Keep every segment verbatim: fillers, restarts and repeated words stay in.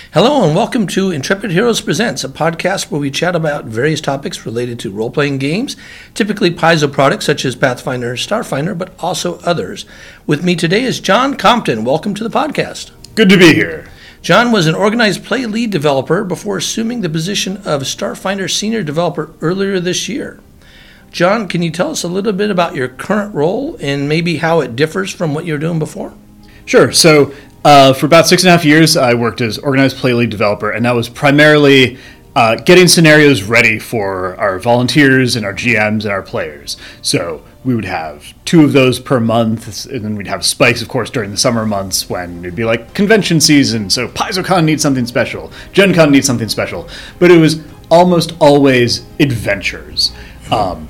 Hello and welcome to Intrepid Heroes Presents, a podcast where we chat about various topics related to role-playing games, typically Paizo products such as Pathfinder, Starfinder, but also others. With me today is John Compton. Welcome to the podcast. Good to be here. John was an organized play lead developer before assuming the position of Starfinder senior developer earlier this year. John, can you tell us a little bit about your current role and maybe how it differs from what you were doing before? Sure. So uh, for about six and a half years, I worked as organized play lead developer, and that was primarily uh, getting scenarios ready for our volunteers and our G Ms and our players. So we would have two of those per month, and then we'd have spikes, of course, during the summer months when it'd be like convention season. So PaizoCon needs something special, Gen Con needs something special, but it was almost always adventures. Um,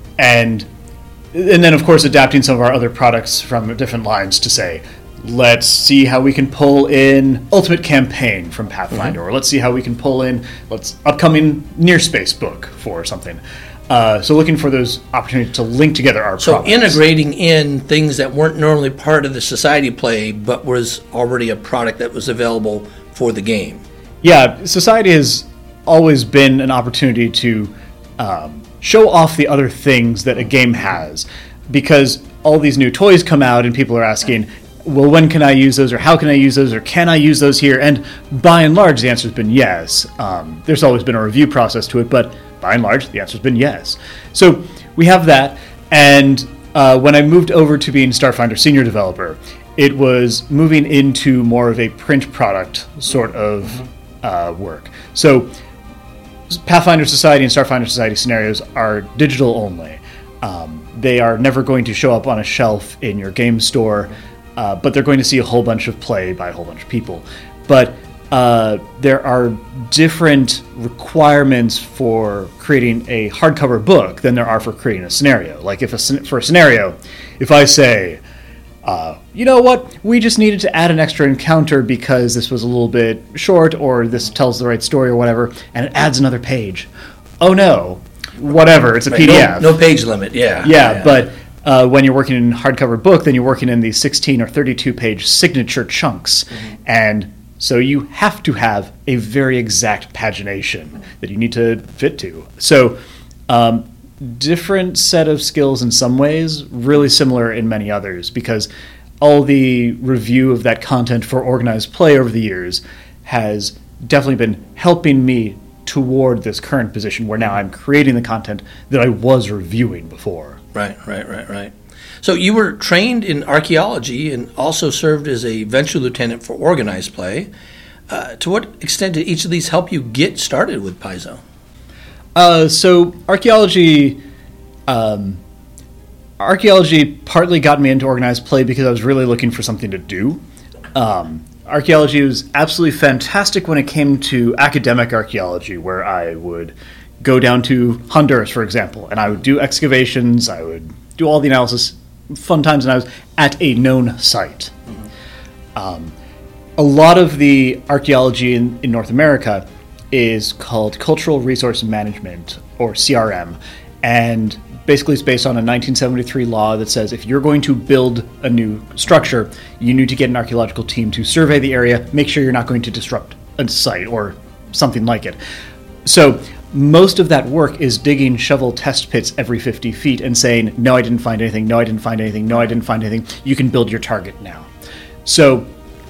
and and then, of course, adapting some of our other products from different lines to say, let's see how we can pull in Ultimate Campaign from Pathfinder, mm-hmm. or let's see how we can pull in let's upcoming Near Space book for something. Uh, so looking for those opportunities to link together our so products. Integrating in things that weren't normally part of the society play, but was already a product that was available for the game. Yeah, society has always been an opportunity to um, show off the other things that a game has, because all these new toys come out and people are asking, well, when can I use those, or how can I use those, or can I use those here? And by and large, the answer has been yes. Um, there's always been a review process to it, but by and large, the answer has been yes. So we have that, and uh, when I moved over to being Starfinder senior developer, it was moving into more of a print product sort of uh, work. So Pathfinder Society and Starfinder Society scenarios are digital only. Um, they are never going to show up on a shelf in your game store, Uh, but they're going to see a whole bunch of play by a whole bunch of people. But uh, there are different requirements for creating a hardcover book than there are for creating a scenario. Like if a, for a scenario, if I say, uh, you know what, we just needed to add an extra encounter because this was a little bit short, or this tells the right story or whatever, and it adds another page. Oh no, whatever, it's a right, P D F. No, no page limit, yeah. Yeah, yeah. but... Uh, when you're working in hardcover book, then you're working in these sixteen or thirty-two page signature chunks. Mm-hmm. And so you have to have a very exact pagination that you need to fit to. So um, different set of skills in some ways, really similar in many others, because all the review of that content for organized play over the years has definitely been helping me toward this current position where now I'm creating the content that I was reviewing before. Right, right, right, right. So you were trained in archaeology and also served as a venture lieutenant for organized play. Uh, to what extent did each of these help you get started with Paizo? Uh, so archaeology, um, archaeology partly got me into organized play because I was really looking for something to do. Um, archaeology was absolutely fantastic when it came to academic archaeology, where I would go down to Honduras, for example, and I would do excavations, I would do all the analysis, fun times, and I was at a known site. Mm-hmm. Um, a lot of the archaeology in, in North America is called Cultural Resource Management, or C R M, and basically it's based on a nineteen seventy-three law that says if you're going to build a new structure, you need to get an archaeological team to survey the area, make sure you're not going to disrupt a site or something like it. So most of that work is digging shovel test pits every fifty feet and saying, no, I didn't find anything, no, I didn't find anything, no, I didn't find anything. You can build your target now. So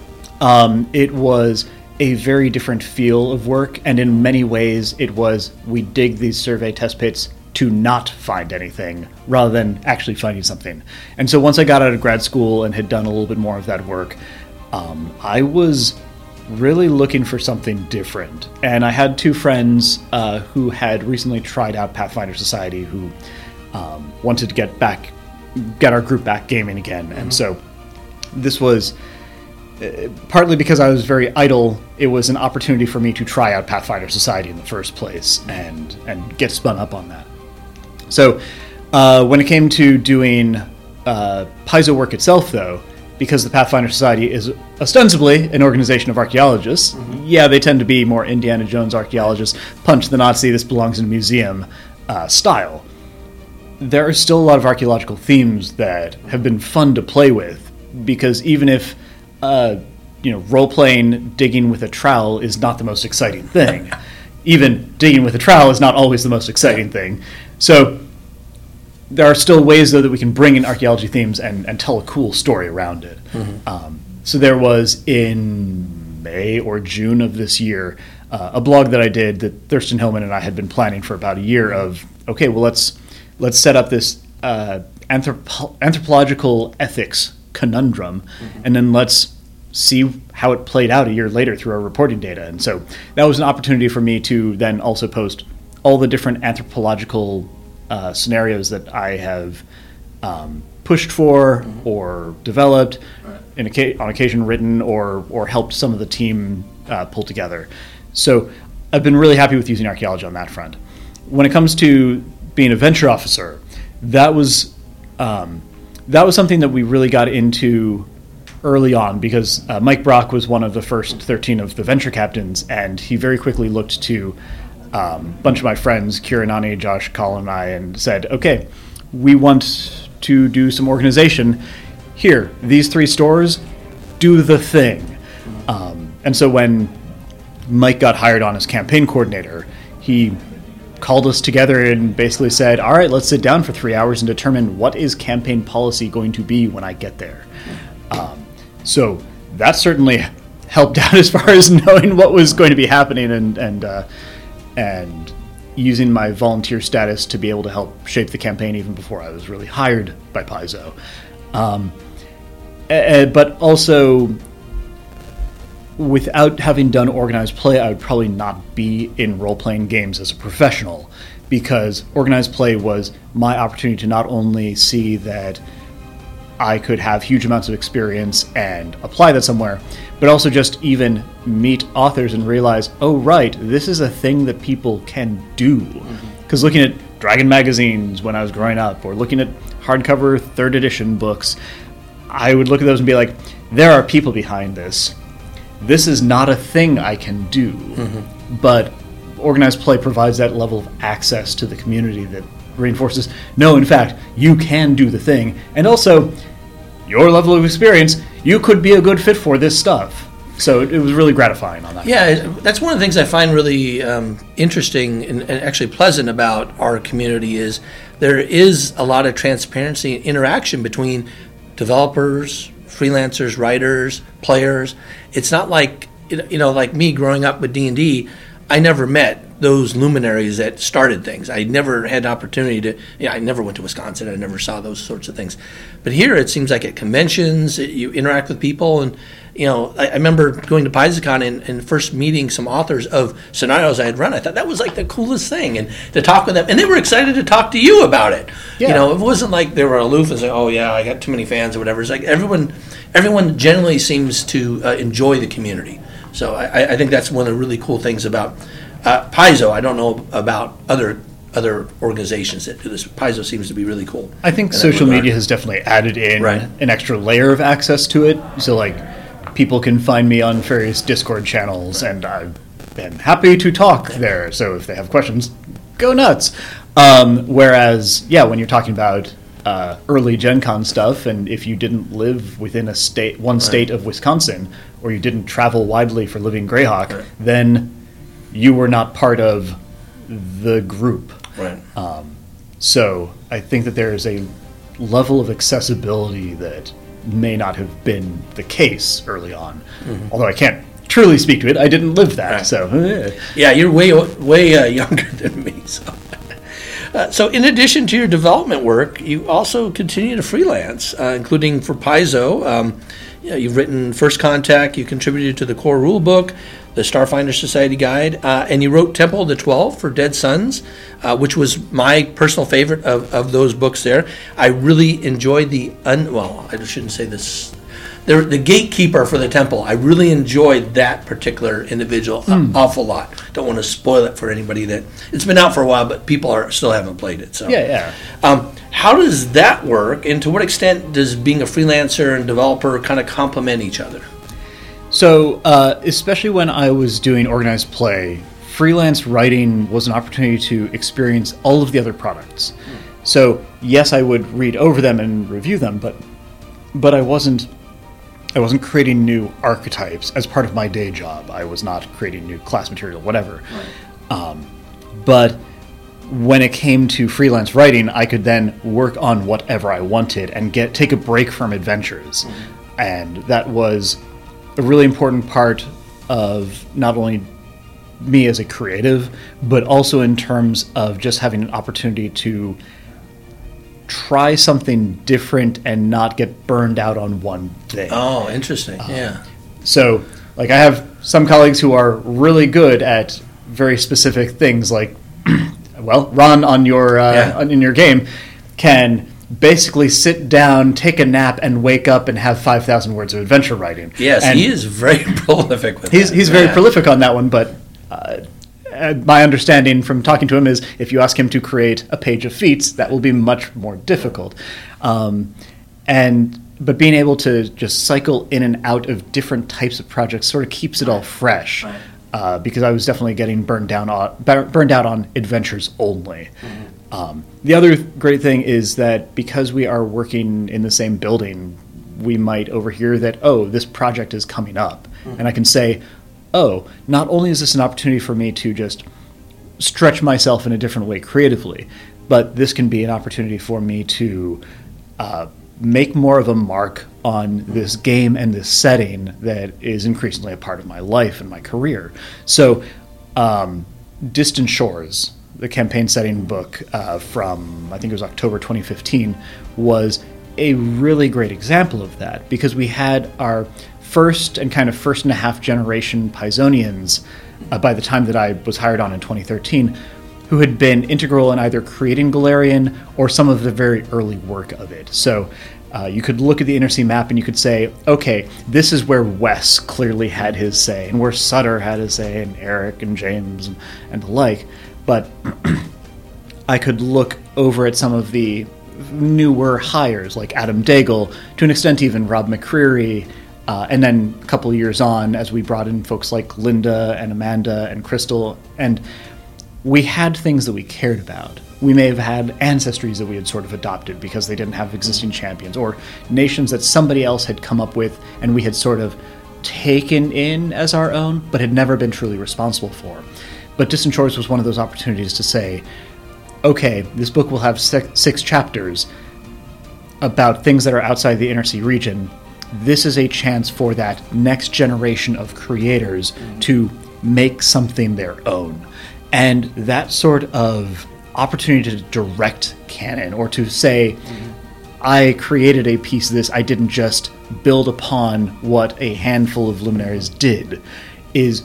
um, it was a very different feel of work, and in many ways it was, we dig these survey test pits to not find anything rather than actually finding something. And so once I got out of grad school and had done a little bit more of that work, um, I was really looking for something different. And I had two friends uh, who had recently tried out Pathfinder Society who um, wanted to get back, get our group back gaming again. Mm-hmm. And so this was uh, partly because I was very idle. It was an opportunity for me to try out Pathfinder Society in the first place and, and get spun up on that. So uh, when it came to doing uh, Paizo work itself, though, because the Pathfinder Society is ostensibly an organization of archaeologists, mm-hmm. yeah, they tend to be more Indiana Jones archaeologists, punch the Nazi, this belongs in a museum uh, style. There are still a lot of archaeological themes that have been fun to play with, because even if uh, you know, role-playing, digging with a trowel is not the most exciting thing. Even digging with a trowel is not always the most exciting thing. So there are still ways, though, that we can bring in archaeology themes and, and tell a cool story around it. Mm-hmm. Um, so there was, in May or June of this year, uh, a blog that I did that Thurston Hillman and I had been planning for about a year of, okay, well, let's let's set up this uh, anthropo- anthropological ethics conundrum, mm-hmm. and then let's see how it played out a year later through our reporting data. And so that was an opportunity for me to then also post all the different anthropological uh, scenarios that I have um, pushed for mm-hmm. or developed, right. in a, on occasion written, or or helped some of the team uh, pull together. So I've been really happy with using archaeology on that front. When it comes to being a venture officer, that was um, that was something that we really got into early on, because uh, Mike Brock was one of the first thirteen of the venture captains, and he very quickly looked to um, a bunch of my friends, Kiranani, Josh, Colin, and I, and said, okay, we want to do some organization. Here, these three stores, do the thing. Um, and so when Mike got hired on as campaign coordinator, he called us together and basically said, all right, let's sit down for three hours and determine what is campaign policy going to be when I get there. Um, so that certainly helped out as far as knowing what was going to be happening and and uh, and using my volunteer status to be able to help shape the campaign even before I was really hired by Paizo. Um, uh, but also, without having done organized play, I would probably not be in role-playing games as a professional, because organized play was my opportunity to not only see that I could have huge amounts of experience and apply that somewhere, but also just even meet authors and realize, oh, right, this is a thing that people can do. Because mm-hmm. looking at Dragon magazines when I was growing up, or looking at hardcover third edition books, I would look at those and be like, there are people behind this. This is not a thing I can do. Mm-hmm. But organized play provides that level of access to the community that reinforces, no, in fact, you can do the thing. And also, your level of experience, you could be a good fit for this stuff. So it, it was really gratifying on that. Yeah, that's one of the things I find really um, interesting and, and actually pleasant about our community is there is a lot of transparency and interaction between developers, freelancers, writers, players. It's not like, you know, like me growing up with D and D, I never met those luminaries that started things. I never had an opportunity to, you know, I never went to Wisconsin. I never saw those sorts of things. But here it seems like at conventions, you interact with people. And, you know, I, I remember going to PaizoCon and, and first meeting some authors of scenarios I had run. I thought that was like the coolest thing. And to talk with them, and they were excited to talk to you about it. Yeah. You know, it wasn't like they were aloof and saying, oh, yeah, I got too many fans or whatever. It's like everyone, everyone generally seems to uh, enjoy the community. So I, I think that's one of the really cool things about uh, Paizo. I don't know about other other organizations that do this. Paizo seems to be really cool. I think social media has definitely added in right. an extra layer of access to it. So like people can find me on various Discord channels, and I've been happy to talk there. So if they have questions, go nuts. Um, whereas, yeah, when you're talking about uh, early Gen Con stuff, and if you didn't live within a state, one state right. of Wisconsin, or you didn't travel widely for Living Greyhawk, right. then you were not part of the group. Right. Um, so I think that there is a level of accessibility that may not have been the case early on. Mm-hmm. Although I can't truly speak to it. I didn't live that. Right. So eh. Yeah, you're way way uh, younger than me. So. Uh, so in addition to your development work, you also continue to freelance, uh, including for Paizo. Um, you know, you've written First Contact, you contributed to the core rulebook, the Starfinder Society Guide, uh, and you wrote Temple of the Twelve for Dead Sons, uh, which was my personal favorite of, of those books there. I really enjoyed the, un- well, I shouldn't say this, the, the gatekeeper for the temple. I really enjoyed that particular individual mm. an awful lot. Don't want to spoil it for anybody that, it's been out for a while, but people are still haven't played it. So yeah, yeah. Um, how does that work, and to what extent does being a freelancer and developer kind of complement each other? So, uh, especially when I was doing organized play, freelance writing was an opportunity to experience all of the other products. Mm. So, yes, I would read over them and review them, but but I wasn't I wasn't creating new archetypes as part of my day job. I was not creating new class material, whatever. Right. Um, but when it came to freelance writing, I could then work on whatever I wanted and get take a break from adventures. Mm-hmm. And that was a really important part of not only me as a creative, but also in terms of just having an opportunity to try something different and not get burned out on one thing. Oh, interesting. Um, yeah. So, like, I have some colleagues who are really good at very specific things, like, well, Ron on your uh, yeah. in your game can basically sit down, take a nap, and wake up and have five thousand words of adventure writing. Yes, and he is very prolific with he's, that. He's very yeah. prolific on that one, but uh, my understanding from talking to him is if you ask him to create a page of feats, that will be much more difficult. Um, and but being able to just cycle in and out of different types of projects sort of keeps it all fresh. Right. Uh, because I was definitely getting burned down on, burned out on adventures only. Mm-hmm. Um, the other great thing is that because we are working in the same building, we might overhear that, oh, this project is coming up. Mm-hmm. And I can say, oh, not only is this an opportunity for me to just stretch myself in a different way creatively, but this can be an opportunity for me to uh, make more of a mark on this game and this setting that is increasingly a part of my life and my career. So, um, Distant Shores, the campaign setting book uh, from, I think it was October twenty fifteen, was a really great example of that, because we had our first and kind of first and a half generation Pisonians uh, by the time that I was hired on in twenty thirteen, who had been integral in either creating Golarion or some of the very early work of it. So uh, you could look at the Inner Sea map and you could say, okay, this is where Wes clearly had his say, and where Sutter had his say, and Eric and James and, and the like. But I could look over at some of the newer hires, like Adam Daigle, to an extent even Rob McCreary, uh, and then a couple of years on, as we brought in folks like Linda and Amanda and Crystal, and we had things that we cared about. We may have had ancestries that we had sort of adopted because they didn't have existing champions, or nations that somebody else had come up with and we had sort of taken in as our own, but had never been truly responsible for. But Distant Shores was one of those opportunities to say, okay, this book will have six, six chapters about things that are outside the Inner Sea region. This is a chance for that next generation of creators to make something their own. And that sort of opportunity to direct canon, or to say, mm-hmm. I created a piece of this, I didn't just build upon what a handful of luminaries did, is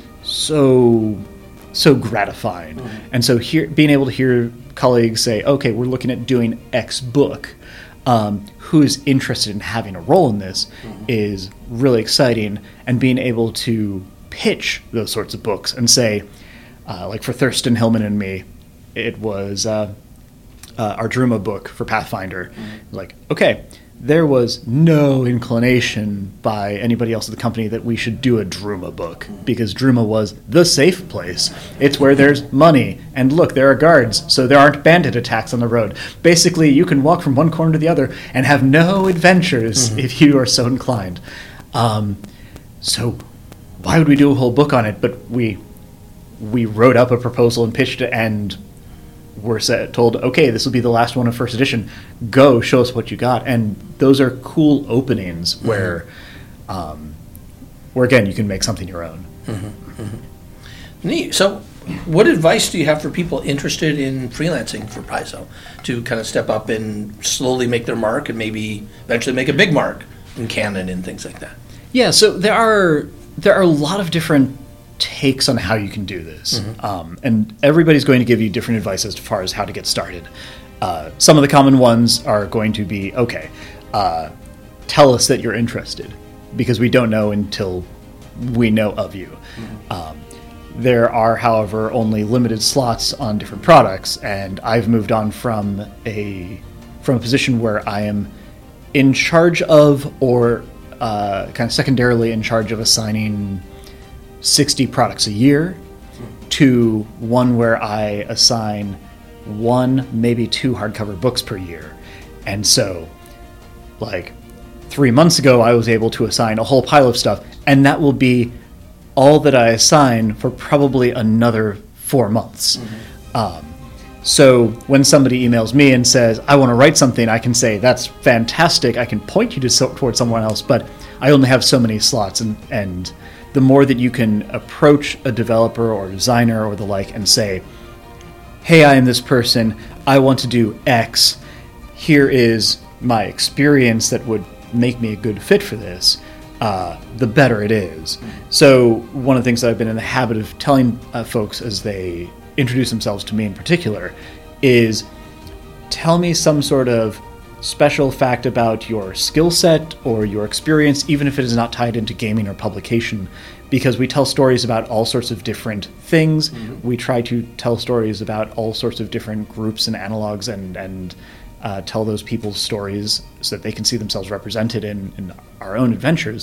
so so gratifying. Mm-hmm. And so here, being able to hear colleagues say, okay, we're looking at doing X book, um, who's interested in having a role in this, mm-hmm. is really exciting. And being able to pitch those sorts of books and say, Uh, like for Thurston Hillman and me, it was uh, uh, our Druma book for Pathfinder. Mm-hmm. Like, okay, there was no inclination by anybody else at the company that we should do a Druma book, mm-hmm. because Druma was the safe place. It's where there's money, and look, there are guards, so there aren't bandit attacks on the road. Basically, you can walk from one corner to the other and have no adventures, mm-hmm. if you are so inclined. Um, so why would we do a whole book on it? But we... we wrote up a proposal and pitched it, and were set, told, okay, this will be the last one of first edition. Go, show us what you got. And those are cool openings where, mm-hmm. um, where again, you can make something your own. Mm-hmm. Mm-hmm. Neat. So what advice do you have for people interested in freelancing for Paizo to kind of step up and slowly make their mark and maybe eventually make a big mark in canon and things like that? Yeah, so there are there are a lot of different takes on how you can do this. Mm-hmm. Um, and everybody's going to give you different advice as far as how to get started. Uh, some of the common ones are going to be, okay, uh, tell us that you're interested, because we don't know until we know of you. Mm-hmm. Um, there are, however, only limited slots on different products, and I've moved on from a from a position where I am in charge of, or uh, kind of secondarily in charge of assigning sixty products a year, to one where I assign one, maybe two hardcover books per year. And so, like, three months ago I was able to assign a whole pile of stuff, and that will be all that I assign for probably another four months. Mm-hmm. Um, so when somebody emails me and says, I want to write something, I can say, that's fantastic. I can point you to so, towards someone else, but I only have so many slots. And, and the more that you can approach a developer or designer or the like and say, hey, I am this person. I want to do X. Here is my experience that would make me a good fit for this. Uh, the better it is. So one of the things that I've been in the habit of telling uh, folks as they introduce themselves to me in particular is tell me some sort of special fact about your skill set or your experience, even if it is not tied into gaming or publication, because we tell stories about all sorts of different things. Mm-hmm. We try to tell stories about all sorts of different groups and analogs and, and uh, tell those people's stories so that they can see themselves represented in, in our own adventures.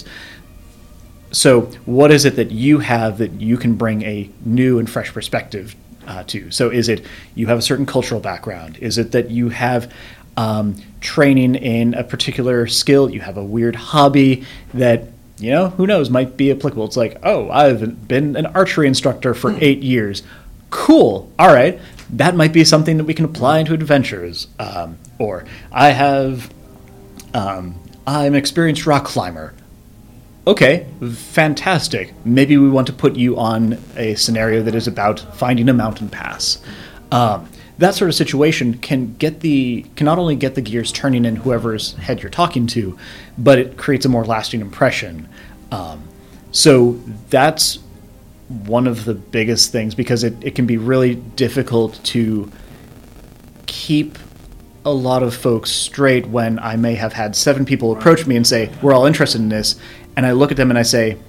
So what is it that you have that you can bring a new and fresh perspective uh, to? So is it you have a certain cultural background? Is it that you have um, training in a particular skill? You have a weird hobby that, you know, who knows, might be applicable. It's like, oh, I've been an archery instructor for eight years. Cool. All right. That might be something that we can apply into adventures. Um, or I have, um, I'm an experienced rock climber. Okay, fantastic. Maybe we want to put you on a scenario that is about finding a mountain pass. Um, that sort of situation can get the can not only get the gears turning in whoever's head you're talking to, but it creates a more lasting impression. Um, so that's one of the biggest things, because it, it can be really difficult to keep a lot of folks straight when I may have had seven people approach me and say, we're all interested in this. And I look at them and I say,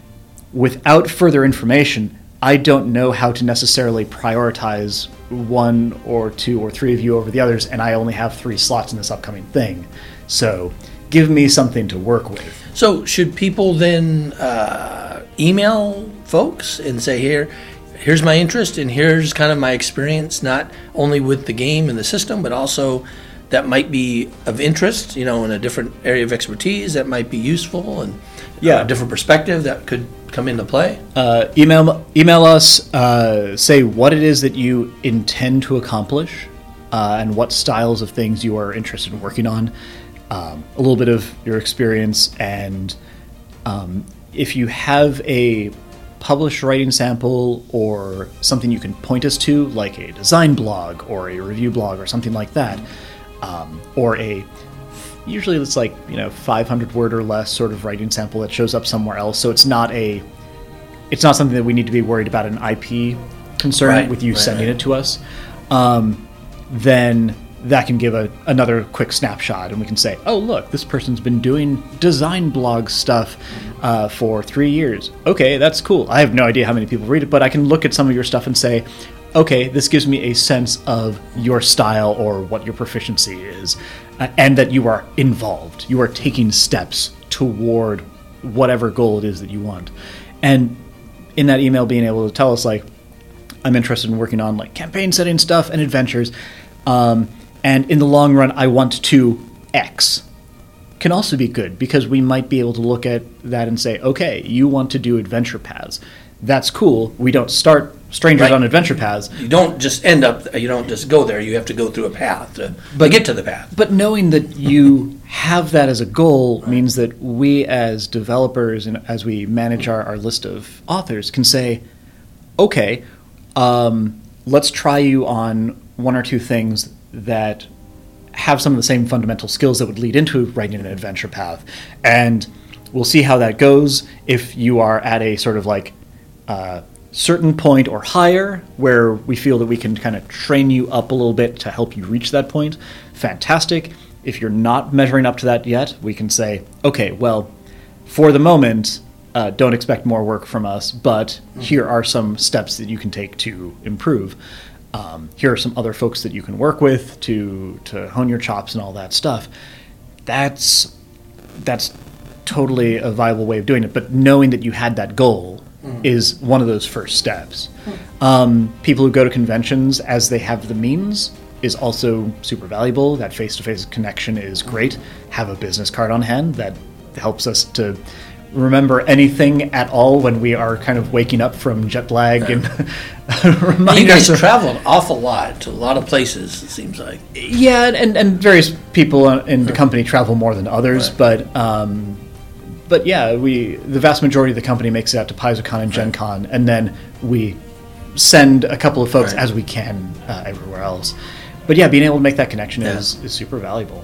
without further information, I don't know how to necessarily prioritize one or two or three of you over the others, and I only have three slots in this upcoming thing. So give me something to work with. So should people then uh, email folks and say, here, here's my interest and here's kind of my experience, not only with the game and the system, but also that might be of interest, you know, in a different area of expertise that might be useful, and yeah, a different perspective that could come into play? Uh, email email us, uh, say what it is that you intend to accomplish uh, and what styles of things you are interested in working on, um, a little bit of your experience, and um, if you have a published writing sample or something you can point us to, like a design blog or a review blog or something like that, um, or a usually it's like, you know, five hundred word or less sort of writing sample that shows up somewhere else. So it's not a, it's not something that we need to be worried about an I P concern right, with you right, sending right. it to us. Um, then that can give a, another quick snapshot, and we can say, oh, look, this person's been doing design blog stuff uh, for three years. Okay, that's cool. I have no idea how many people read it, but I can look at some of your stuff and say, okay, this gives me a sense of your style or what your proficiency is, uh, and that you are involved. You are taking steps toward whatever goal it is that you want. And in that email, being able to tell us, like, I'm interested in working on like campaign setting stuff and adventures, um, and in the long run, I want to X, can also be good, because we might be able to look at that and say, okay, you want to do adventure paths. That's cool. We don't start strangers right. on adventure paths. You don't just end up, you don't just go there. You have to go through a path to, but, to get to the path. But knowing that you have that as a goal means that we as developers and as we manage our, our list of authors can say, okay, um, let's try you on one or two things that have some of the same fundamental skills that would lead into writing an adventure path. And we'll see how that goes. If you are at a sort of like uh, certain point or higher where we feel that we can kind of train you up a little bit to help you reach that point, fantastic. If you're not measuring up to that yet, we can say, okay, well, for the moment, uh, don't expect more work from us, but here are some steps that you can take to improve. Um, here are some other folks that you can work with to to hone your chops and all that stuff. That's that's totally a viable way of doing it. But knowing that you had that goal mm. is one of those first steps. Mm. Um, people who go to conventions as they have the means is also super valuable. That face-to-face connection is great. Have a business card on hand that helps us to remember anything at all when we are kind of waking up from jet lag. And you guys travel an awful lot to a lot of places, it seems like. Yeah, and, and various people in the company travel more than others, right. but um, but yeah, we the vast majority of the company makes it out to PaizoCon and Gen Con, and then we send a couple of folks right. as we can uh, everywhere else. But yeah, being able to make that connection yeah. is, is super valuable.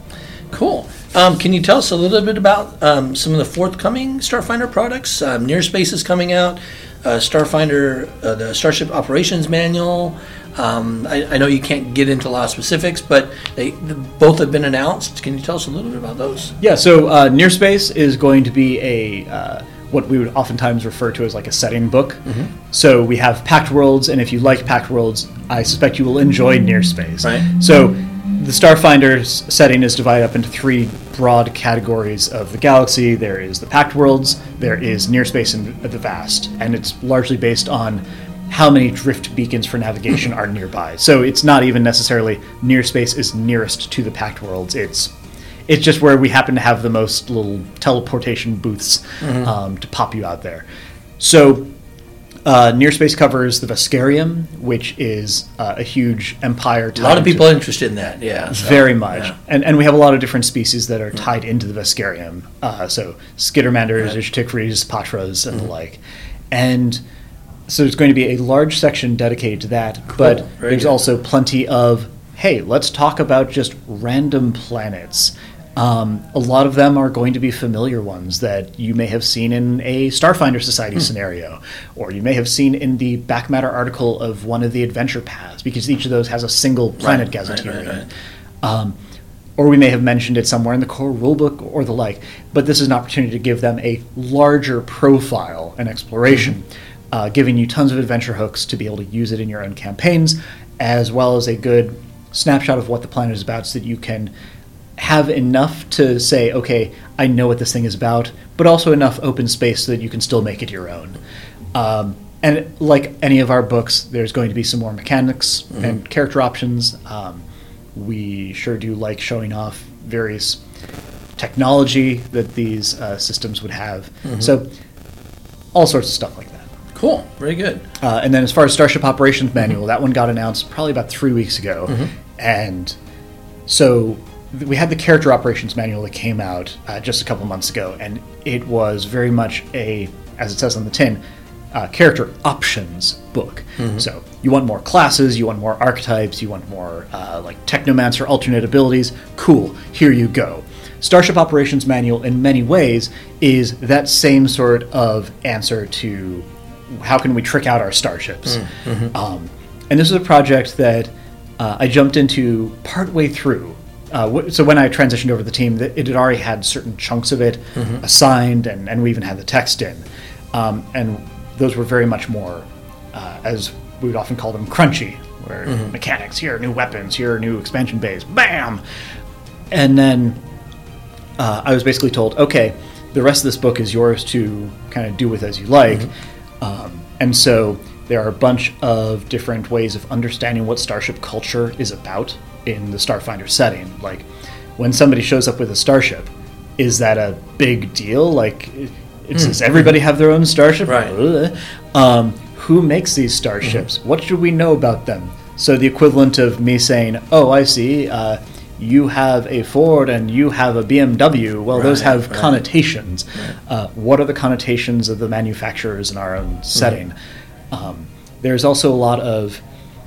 Cool. Um, can you tell us a little bit about um, some of the forthcoming Starfinder products? Um, Nearspace is coming out, uh, Starfinder, uh, the Starship Operations Manual. Um, I, I know you can't get into a lot of specifics, but they the, both have been announced. Can you tell us a little bit about those? Yeah, so uh, Nearspace is going to be a uh, what we would oftentimes refer to as like a setting book. Mm-hmm. So we have Pact Worlds, and if you like Pact Worlds, I suspect you will enjoy Nearspace. Right. So the Starfinder's setting is divided up into three broad categories of the galaxy. There is the Pact Worlds, there is Nearspace, and the Vast, and it's largely based on how many drift beacons for navigation are nearby. So it's not even necessarily Nearspace is nearest to the Pact Worlds. It's it's just where we happen to have the most little teleportation booths mm-hmm. um, to pop you out there. So Uh, Nearspace covers the Veskarium, which is uh, a huge empire. A lot of people are interested in that, yeah. So, very much. Yeah. And and we have a lot of different species that are tied mm-hmm. into the Veskarium. Uh, so Skittermanders, right. Ishtikris, Patras, and mm-hmm. the like. And so there's going to be a large section dedicated to that, cool. but very there's good. Also plenty of, hey, let's talk about just random planets. Um, a lot of them are going to be familiar ones that you may have seen in a Starfinder Society hmm. scenario, or you may have seen in the back matter article of one of the adventure paths, because each of those has a single planet right, gazetteer right, right, in it. Right. Um, or we may have mentioned it somewhere in the core rulebook or the like, but this is an opportunity to give them a larger profile and exploration, mm-hmm. uh, giving you tons of adventure hooks to be able to use it in your own campaigns, as well as a good snapshot of what the planet is about so that you can have enough to say, okay, I know what this thing is about, but also enough open space so that you can still make it your own. Um, and like any of our books, there's going to be some more mechanics mm-hmm. and character options. Um, we sure do like showing off various technology that these uh, systems would have. Mm-hmm. So all sorts of stuff like that. Cool. Very good. Uh, and then as far as Starship Operations Manual, mm-hmm. that one got announced probably about three weeks ago. Mm-hmm. And so we had the Character Operations Manual that came out uh, just a couple months ago, and it was very much a, as it says on the tin, uh, character options book. Mm-hmm. So you want more classes, you want more archetypes, you want more uh, like Technomancer alternate abilities. Cool, here you go. Starship Operations Manual, in many ways, is that same sort of answer to how can we trick out our starships. Mm-hmm. Um, and this is a project that uh, I jumped into partway through. Uh, so when I transitioned over the team, it had already had certain chunks of it mm-hmm. assigned, and, and we even had the text in. Um, and those were very much more, uh, as we would often call them, crunchy, where mm-hmm. mechanics, here are new weapons, here are new expansion bays, bam! And then uh, I was basically told, okay, the rest of this book is yours to kind of do with as you like. Mm-hmm. Um, and so there are a bunch of different ways of understanding what Starship culture is about in the Starfinder setting. Like, when somebody shows up with a starship, is that a big deal? Like, it, mm. does everybody have their own starship? Right. Um, who makes these starships? Mm-hmm. What should we know about them? So the equivalent of me saying, oh, I see, uh, you have a Ford and you have a B M W. Well, right, those have right. connotations. Right. Uh, what are the connotations of the manufacturers in our own setting? Mm-hmm. Um, there's also a lot of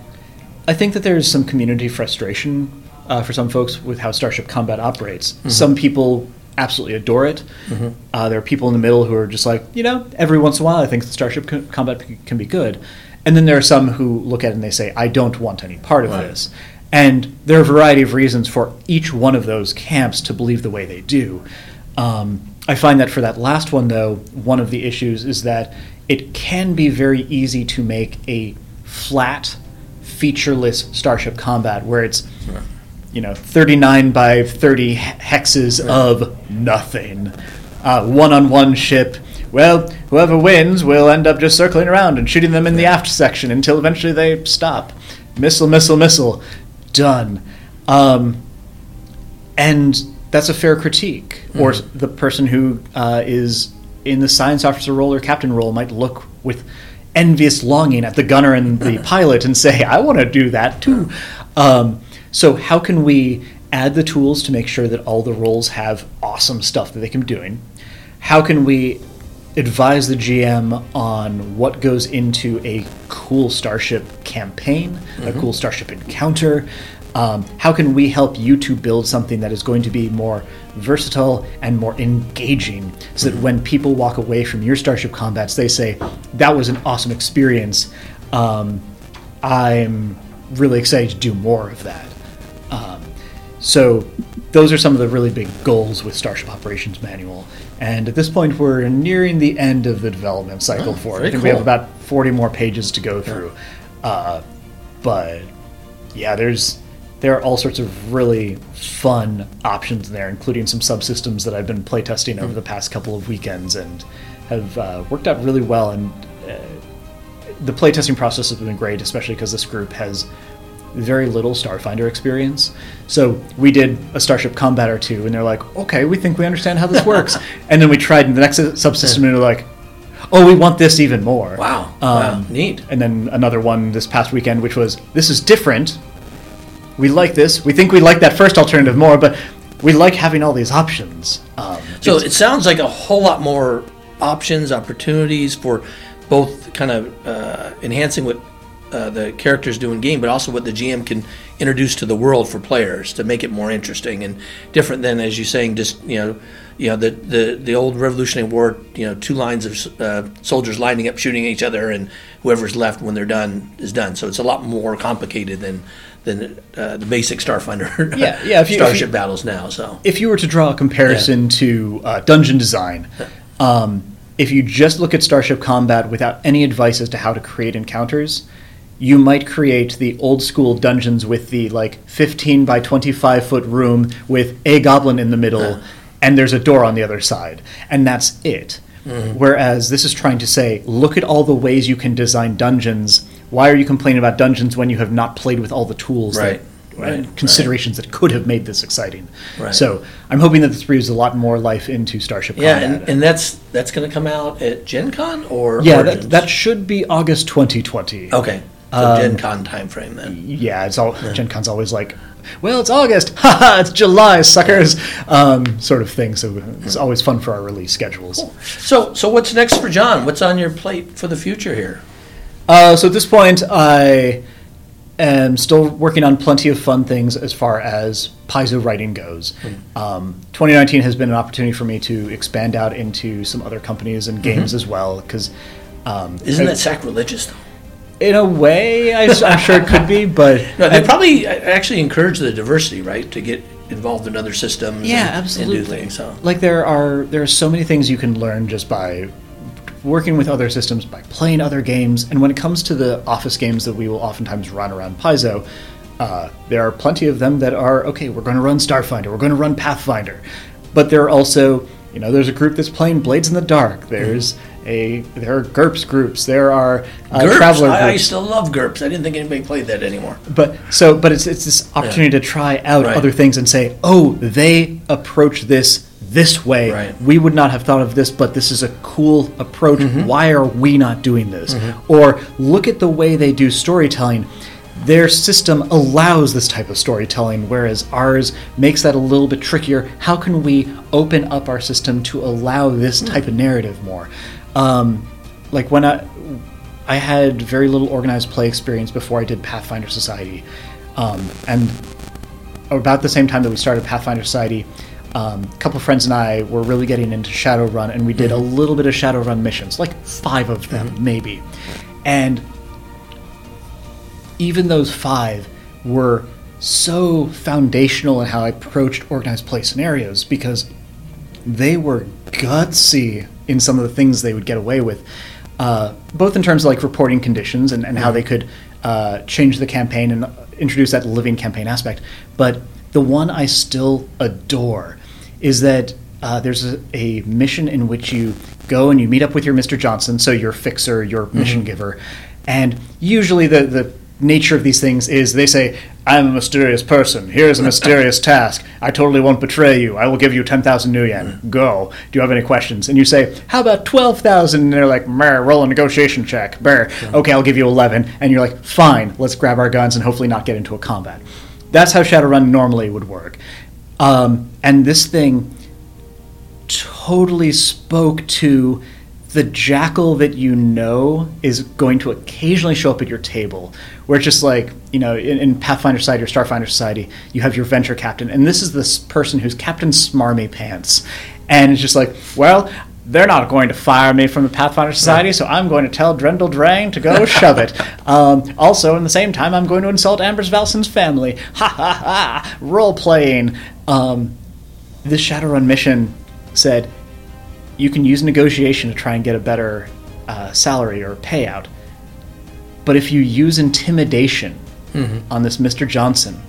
I think that there's some community frustration uh, for some folks with how Starship Combat operates. Mm-hmm. Some people absolutely adore it. Mm-hmm. Uh, there are people in the middle who are just like, you know, every once in a while I think Starship co- Combat c- can be good. And then there are some who look at it and they say, I don't want any part of right. this. And there are a variety of reasons for each one of those camps to believe the way they do. Um, I find that for that last one, though, one of the issues is that it can be very easy to make a flat, featureless Starship Combat where it's, right. you know, thirty-nine by thirty hexes right. of nothing. Uh, one-on-one ship. Well, whoever wins will end up just circling around and shooting them in the aft section until eventually they stop. Missile, missile, missile. done. Um, and that's a fair critique. Mm-hmm. Or the person who uh, is in the science officer role or captain role might look with envious longing at the gunner and the pilot and say, I want to do that too. Um, so how can we add the tools to make sure that all the roles have awesome stuff that they can be doing? How can we advise the G M on what goes into a cool Starship campaign, mm-hmm. a cool Starship encounter? Um, how can we help you to build something that is going to be more versatile and more engaging so that mm-hmm. when people walk away from your Starship combats, they say, that was an awesome experience. Um, I'm really excited to do more of that. Um, so those are some of the really big goals with Starship Operations Manual. And at this point, we're nearing the end of the development cycle oh, for it. I think cool. we have about forty more pages to go through. Yeah. Uh, but yeah, there's there are all sorts of really fun options in there, including some subsystems that I've been playtesting mm. over the past couple of weekends and have uh, worked out really well. And uh, the playtesting process has been great, especially because this group has very little Starfinder experience. So we did a Starship Combat or two, and they're like, okay, we think we understand how this works. And then we tried the next subsystem, and they're like, oh, we want this even more. Wow. Um, wow. Neat. And then another one this past weekend, which was, this is different. We like this. We think we like that first alternative more, but we like having all these options. Um, so it sounds like a whole lot more options, opportunities for both kind of uh, enhancing what Uh, the characters do in game, but also what the G M can introduce to the world for players to make it more interesting and different than, as you're saying, just you know, you know the the, the old Revolutionary War, you know, two lines of uh, soldiers lining up shooting at each other, and whoever's left when they're done is done. So it's a lot more complicated than than uh, the basic Starfinder yeah, yeah, if you, Starship if you, battles now. So if you were to draw a comparison yeah. to uh, dungeon design. Um, if you just look at Starship Combat without any advice as to how to create encounters, you might create the old school dungeons with the like fifteen by twenty-five foot room with a goblin in the middle uh. and there's a door on the other side. And that's it. Mm-hmm. Whereas this is trying to say, look at all the ways you can design dungeons. Why are you complaining about dungeons when you have not played with all the tools right. that, right. and considerations right. that could have made this exciting? Right. So I'm hoping that this breathes a lot more life into Starship yeah, Combat. and, and that's that's going to come out at Gen Con or Yeah, that, that should be August twenty twenty. Okay. So um, Gen Con time frame then. Yeah, it's all yeah. Gen Con's always like, well, it's August, haha, it's July, suckers, um, sort of thing. So it's always fun for our release schedules. Cool. So, so what's next for John? What's on your plate for the future here? Uh, so at this point, I am still working on plenty of fun things as far as Paizo writing goes. Mm-hmm. Um, twenty nineteen has been an opportunity for me to expand out into some other companies and games mm-hmm. as well. Because um, isn't I, that sacrilegious though? In a way, I, I'm sure it could be, but no, they probably actually encourage the diversity, right? To get involved in other systems, yeah, and, absolutely. And do things. So. Like there are there are so many things you can learn just by working with other systems, by playing other games. And when it comes to the office games that we will oftentimes run around Paizo, uh, there are plenty of them that are okay. We're going to run Starfinder, we're going to run Pathfinder, but there are also, you know, there's a group that's playing Blades in the Dark. There's mm-hmm. A, there are GURPS groups. There are uh, GURPS. traveler groups. I, I still love GURPS. I didn't think anybody played that anymore. But so, but it's it's this opportunity yeah. to try out right. other things and say, oh, they approach this this way. Right. We would not have thought of this, but this is a cool approach. Mm-hmm. Why are we not doing this? Mm-hmm. Or look at the way they do storytelling. Their system allows this type of storytelling, whereas ours makes that a little bit trickier. How can we open up our system to allow this type of narrative more? Um, like when I, I had very little organized play experience before I did Pathfinder Society, um, and about the same time that we started Pathfinder Society, um, a couple of friends and I were really getting into Shadowrun, and we did mm-hmm. a little bit of Shadowrun missions, like five of them mm-hmm. maybe, and even those five were so foundational in how I approached organized play scenarios because they were gutsy in some of the things they would get away with, uh, both in terms of like reporting conditions and, and mm-hmm. how they could uh, change the campaign and introduce that living campaign aspect. But the one I still adore is that uh, there's a, a mission in which you go and you meet up with your Mister Johnson, so your fixer, your mm-hmm. mission giver, and usually the, the nature of these things is they say, I'm a mysterious person. Here's a mysterious task. I totally won't betray you. I will give you ten thousand new yen. Go. Do you have any questions? And you say, how about twelve thousand? And they're like, Mer, roll a negotiation check. Mer. Okay, I'll give you eleven. And you're like, fine, let's grab our guns and hopefully not get into a combat. That's how Shadowrun normally would work. Um, and this thing totally spoke to the jackal that you know is going to occasionally show up at your table, where it's just like, you know, in, in Pathfinder Society or Starfinder Society, you have your venture captain, and this is this person who's Captain Smarmy Pants, and it's just like, well, they're not going to fire me from the Pathfinder Society, so I'm going to tell Drendel Drang to go shove it. Um, also, in the same time, I'm going to insult Ambrose Valson's family. Ha ha ha! Role-playing. Um, this Shadowrun mission said, you can use negotiation to try and get a better uh, salary or payout. But if you use intimidation mm-hmm. on this Mister Johnson,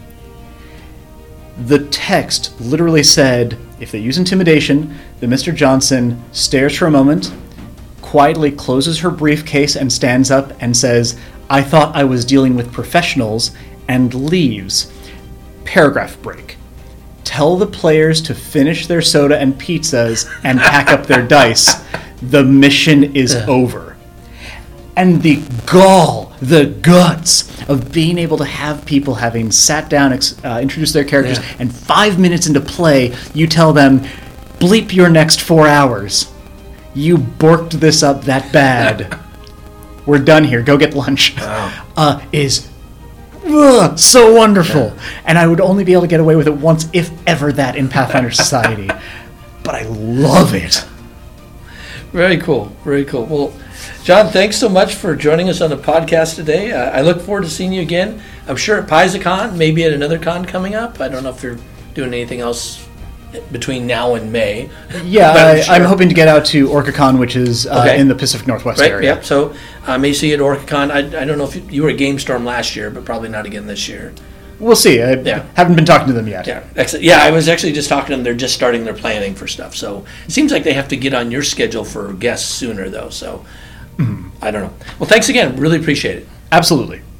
the text literally said, if they use intimidation, then Mister Johnson stares for a moment, quietly closes her briefcase and stands up and says, I thought I was dealing with professionals, and leaves. Paragraph break. Tell the players to finish their soda and pizzas and pack up their dice. The mission is yeah. over. And the gall, the guts of being able to have people having sat down, uh, introduce their characters, yeah. and five minutes into play, you tell them, bleep your next four hours. You borked this up that bad. We're done here. Go get lunch. Wow. Uh, is Ugh, so wonderful. Yeah. And I would only be able to get away with it once, if ever that, in Pathfinder Society. But I love it. Very cool. Very cool. Well, John, thanks so much for joining us on the podcast today. Uh, I look forward to seeing you again. I'm sure at PaizoCon, maybe at another con coming up. I don't know if you're doing anything else between now and May. Yeah, I'm, sure. I'm hoping to get out to OrcaCon, which is uh, okay. in the Pacific Northwest right, area. Yep. So I uh, may see you at OrcaCon. I, I don't know if you, you were at GameStorm last year, but probably not again this year. We'll see. I yeah. haven't been talking to them yet. Yeah, excellent. Yeah, I was actually just talking to them. They're just starting their planning for stuff. So it seems like they have to get on your schedule for guests sooner, though. So mm-hmm. I don't know. Well, thanks again. Really appreciate it. Absolutely.